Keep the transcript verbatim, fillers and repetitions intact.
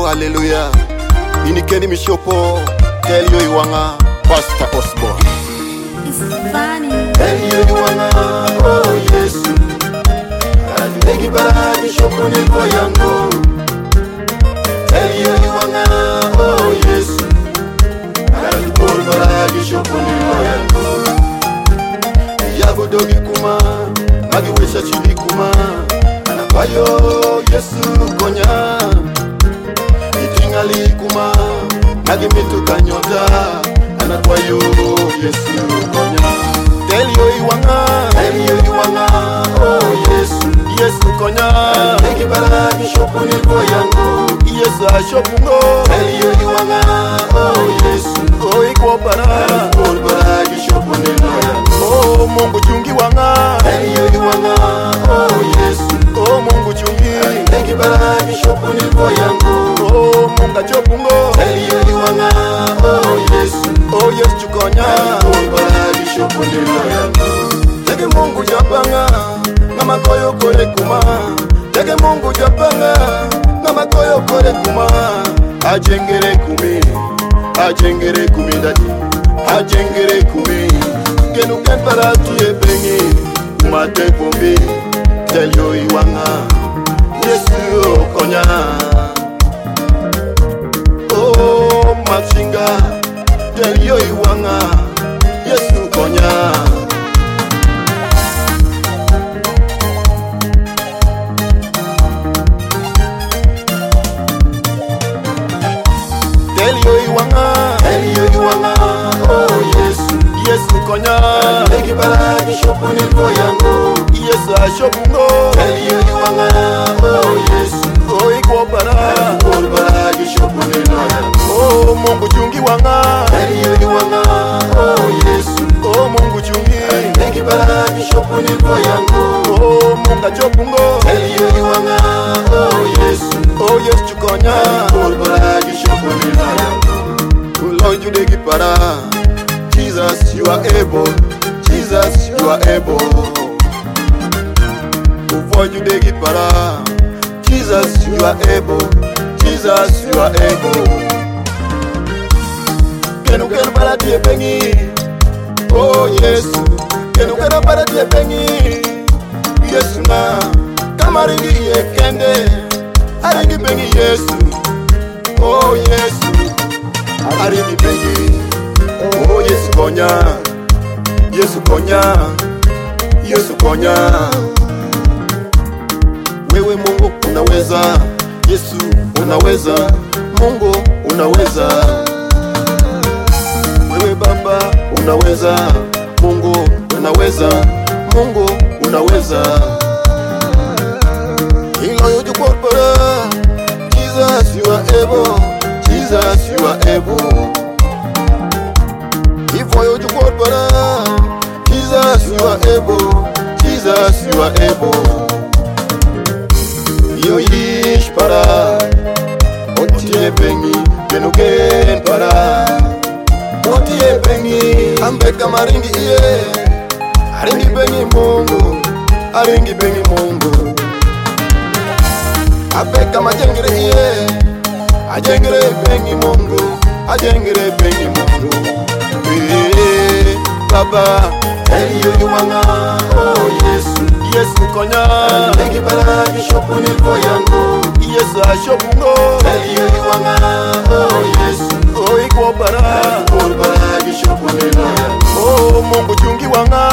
hallelujah. Inikeni mishopo Elio Iwanga Pastor Osborne. It's funny. Elio Iwanga oh Yesu Alagi bara mishopo nilpo yangu. Elio Iwanga oh Yesu Alagi bara mishopo nilpo yangu. Yago dogi kuma Magi wesha chili kuma Anapayo Yesu konya Itingali kuma Nagi mitu kanyota Anakwayo Yesu konya. Elio Iwanga Elio Iwanga oh Yesu Yesu konya Nagi bara mishopo nilpo yangu. Yesu ashopungo Elio Iwanga oh Yesu oh ikwa bara Kol bara mishopo nilpo yangu. Oh Mungu chungi wanga Elio Iwanga oh Yesu oh Mungu chungi Nagi bara mishopo nilpo yangu. Oh Mungu achopungo Elio Iwanga oh Yesu oh Yesu chukonya Kol bara mishopo nilpo yangu. Tege Mungu japanga Nama koyo kore kuma. Tege Mungu japanga Nama koyo kore kuma. Ajengere kumi Ajengere kumi dati Ajengere kumi. Genu ken para tuye bengi Umate kumbi Elio Iwanga Yesu konya. Oh machinga Elio Iwanga Yesu konya. Elio Iwanga Elio Iwanga oh Yesu Yesu konya. Nagi bara mishopo nilpo yangu. Yesu ashopungo Elio Iwanga oh Yesu oh ikwa bara Kol bara mishopo nilpo yangu. Oh Mungu chungi wanga Elio Iwanga oh Yesu oh Mungu chungi Nagi bara mishopo nilpo yangu. Oh Mungu achopungo Elio Iwanga oh Yesu oh Yesu chukonya Kol bara mishopo nilpo yangu. Lord you degi para Jesus you are able. Jesus you are able. Avoid you degi para Jesus you are able. Jesus you are able. Kenu kenu para tie bengi oh Yesu. Kenu kenu para tie bengi Yesu na kamaringi yekende aringi bengi Yesu oh Yesu aringi bengi oh Yesu konya. Yesu konya. Yesu konya. Wewe Mungu unaweza. Yesu unaweza. Mungu unaweza. Wewe Baba unaweza. Mungu unaweza. Mungu unaweza. Ilo yoju korpora Jesus you are able. Jesus you are able. Ivo yoju korpora Jesus you are able. Jesus you are able. Yo yish para Otie bengi Genugen para Otie bengi Ambeka maringi iye Aringi bengi Mungu Aringi bengi Mungu. Abeka majengere iye Ajengere bengi Mungu. Ajengere bengi Mungu. Wee Baba Elio Iwanga oh Yesu. Yesu konya Nagi bara mishopo nilpo yangu. Yesu ashopungo Elio Iwanga oh Yesu oh ikwa bara Kol bara mishopo nilpo yangu. Oh Mungu chungi wanga